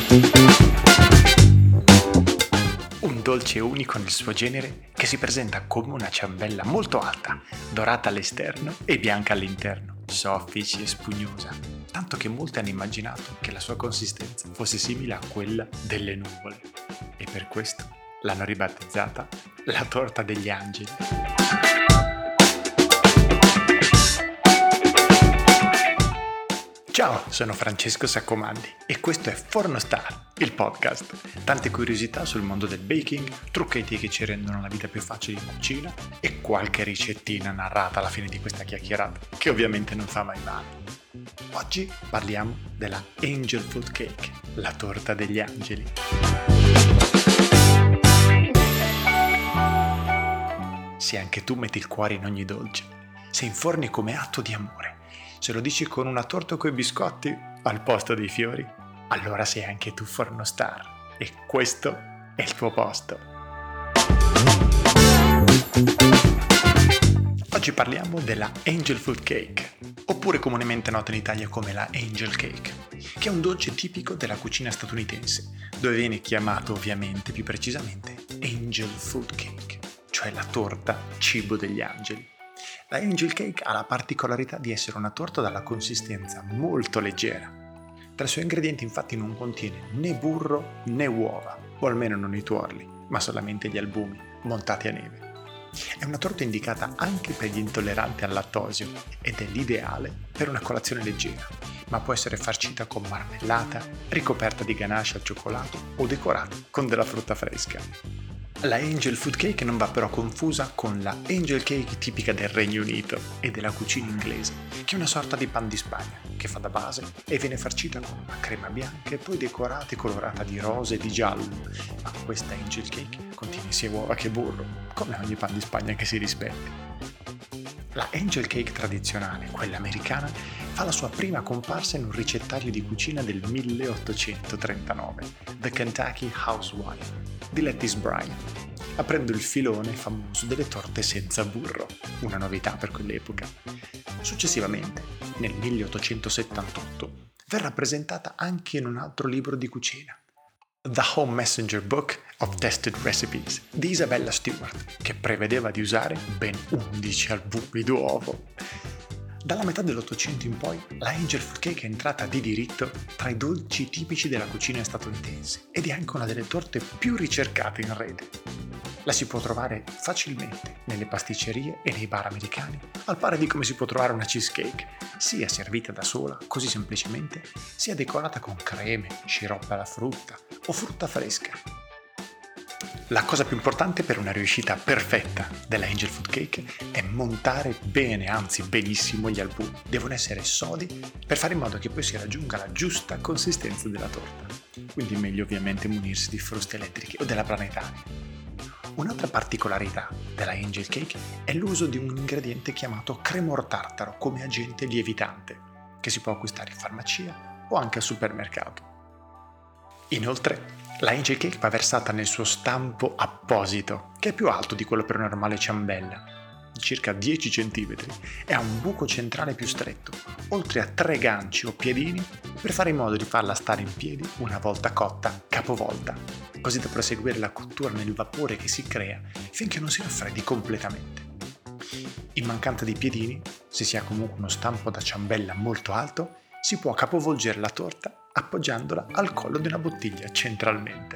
Un dolce unico nel suo genere che si presenta come una ciambella molto alta, dorata all'esterno e bianca all'interno, soffice e spugnosa, tanto che molti hanno immaginato che la sua consistenza fosse simile a quella delle nuvole e per questo l'hanno ribattezzata la torta degli angeli. Ciao, sono Francesco Saccomandi e questo è Forno Star, il podcast. Tante curiosità sul mondo del baking, trucchetti che ci rendono la vita più facile in cucina e qualche ricettina narrata alla fine di questa chiacchierata, che ovviamente non fa mai male. Oggi parliamo della Angel Food Cake, la torta degli angeli. Se anche tu metti il cuore in ogni dolce, se inforni come atto di amore, se lo dici con una torta coi biscotti al posto dei fiori, allora sei anche tu Forno Star e questo è il tuo posto. Oggi parliamo della Angel Food Cake, oppure comunemente nota in Italia come la Angel Cake, che è un dolce tipico della cucina statunitense, dove viene chiamato ovviamente più precisamente Angel Food Cake, cioè la torta cibo degli angeli. La Angel Cake ha la particolarità di essere una torta dalla consistenza molto leggera. Tra i suoi ingredienti infatti non contiene né burro né uova, o almeno non i tuorli, ma solamente gli albumi montati a neve. È una torta indicata anche per gli intolleranti al lattosio ed è l'ideale per una colazione leggera, ma può essere farcita con marmellata, ricoperta di ganache al cioccolato o decorata con della frutta fresca. La Angel Food Cake non va però confusa con la Angel Cake tipica del Regno Unito e della cucina inglese, che è una sorta di pan di Spagna, che fa da base e viene farcita con una crema bianca e poi decorata e colorata di rosa e di giallo. Ma questa Angel Cake contiene sia uova che burro, come ogni pan di Spagna che si rispetti. La Angel Cake tradizionale, quella americana, fa la sua prima comparsa in un ricettario di cucina del 1839, The Kentucky Housewife, di Lettice Bryan, aprendo il filone famoso delle torte senza burro, una novità per quell'epoca. Successivamente, nel 1878, verrà presentata anche in un altro libro di cucina, The Home Messenger Book of Tested Recipes di Isabella Stewart, che prevedeva di usare ben 11 albumi d'uovo. Dalla metà dell'Ottocento in poi, la Angel Food Cake è entrata di diritto tra i dolci tipici della cucina statunitense ed è anche una delle torte più ricercate in rete. La si può trovare facilmente nelle pasticcerie e nei bar americani, al pari di come si può trovare una cheesecake, sia servita da sola, così semplicemente, sia decorata con creme, sciroppo alla frutta o frutta fresca. La cosa più importante per una riuscita perfetta della Angel Food Cake è montare bene, anzi benissimo gli albumi. Devono essere sodi per fare in modo che poi si raggiunga la giusta consistenza della torta. Quindi meglio ovviamente munirsi di fruste elettriche o della planetaria. Un'altra particolarità della Angel Cake è l'uso di un ingrediente chiamato cremor tartaro come agente lievitante, che si può acquistare in farmacia o anche al supermercato. Inoltre, la Angel Cake va versata nel suo stampo apposito, che è più alto di quello per una normale ciambella, di circa 10 cm, e ha un buco centrale più stretto, oltre a 3 ganci o piedini per fare in modo di farla stare in piedi una volta cotta capovolta, così da proseguire la cottura nel vapore che si crea finché non si raffreddi completamente. In mancanza di piedini, se si ha comunque uno stampo da ciambella molto alto, si può capovolgere la torta appoggiandola al collo di una bottiglia centralmente.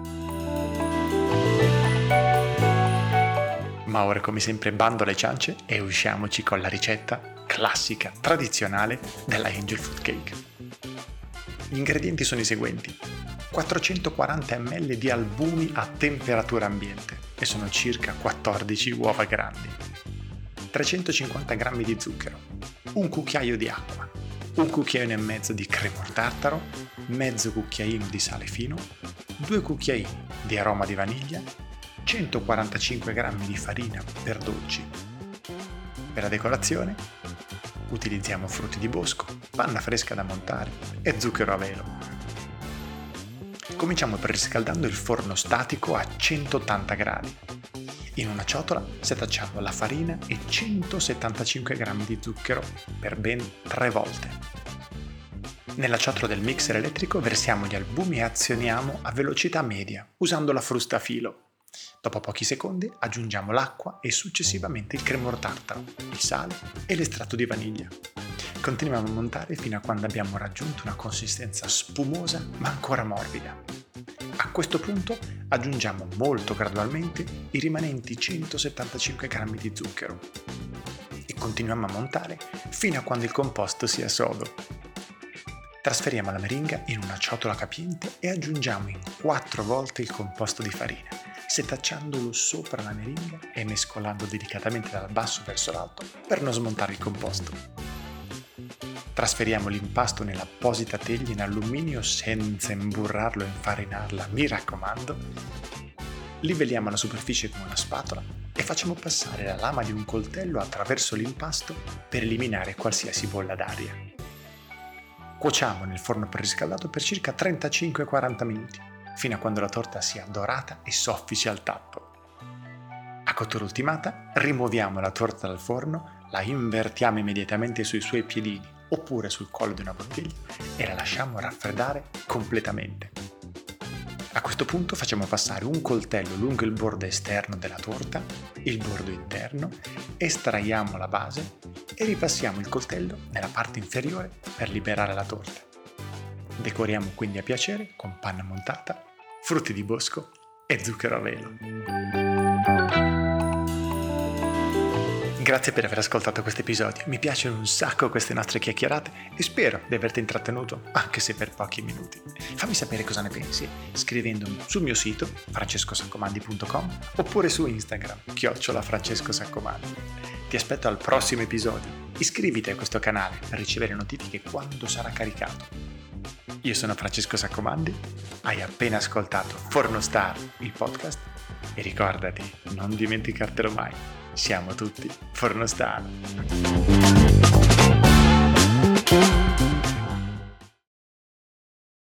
Ma ora come sempre bando alle ciance e usciamoci con la ricetta classica, tradizionale della Angel Food Cake. Gli ingredienti sono i seguenti: 440 ml di albumi a temperatura ambiente e sono circa 14 uova grandi, 350 g di zucchero, un cucchiaio di acqua, un cucchiaino e mezzo di cremor tartaro, mezzo cucchiaino di sale fino, 2 cucchiaini di aroma di vaniglia, 145 g di farina per dolci. Per la decorazione utilizziamo frutti di bosco, panna fresca da montare e zucchero a velo. Cominciamo preriscaldando il forno statico a 180 gradi. In una ciotola setacciamo la farina e 175 g di zucchero per ben 3 volte. Nella ciotola del mixer elettrico versiamo gli albumi e azioniamo a velocità media usando la frusta a filo. Dopo pochi secondi aggiungiamo l'acqua e successivamente il cremor tartaro, il sale e l'estratto di vaniglia. Continuiamo a montare fino a quando abbiamo raggiunto una consistenza spumosa ma ancora morbida. A questo punto aggiungiamo molto gradualmente i rimanenti 175 g di zucchero e continuiamo a montare fino a quando il composto sia sodo. Trasferiamo la meringa in una ciotola capiente e aggiungiamo in 4 volte il composto di farina, setacciandolo sopra la meringa e mescolando delicatamente dal basso verso l'alto per non smontare il composto. Trasferiamo l'impasto nell'apposita teglia in alluminio senza imburrarlo e infarinarla, mi raccomando. Livelliamo la superficie con una spatola e facciamo passare la lama di un coltello attraverso l'impasto per eliminare qualsiasi bolla d'aria. Cuociamo nel forno preriscaldato per circa 35-40 minuti, fino a quando la torta sia dorata e soffice al tappo. A cottura ultimata, rimuoviamo la torta dal forno, la invertiamo immediatamente sui suoi piedini oppure sul collo di una bottiglia e la lasciamo raffreddare completamente. A questo punto facciamo passare un coltello lungo il bordo esterno della torta, il bordo interno, estraiamo la base e ripassiamo il coltello nella parte inferiore per liberare la torta. Decoriamo quindi a piacere con panna montata, frutti di bosco e zucchero a velo. Grazie per aver ascoltato questo episodio, mi piacciono un sacco queste nostre chiacchierate e spero di averti intrattenuto, anche se per pochi minuti. Fammi sapere cosa ne pensi scrivendomi sul mio sito francescosaccomandi.com oppure su Instagram @francescosaccomandi. Ti aspetto al prossimo episodio, iscriviti a questo canale per ricevere notifiche quando sarà caricato. Io sono Francesco Saccomandi, hai appena ascoltato Forno Star, il podcast, e ricordati, non dimenticartelo mai. Siamo tutti Forno Star.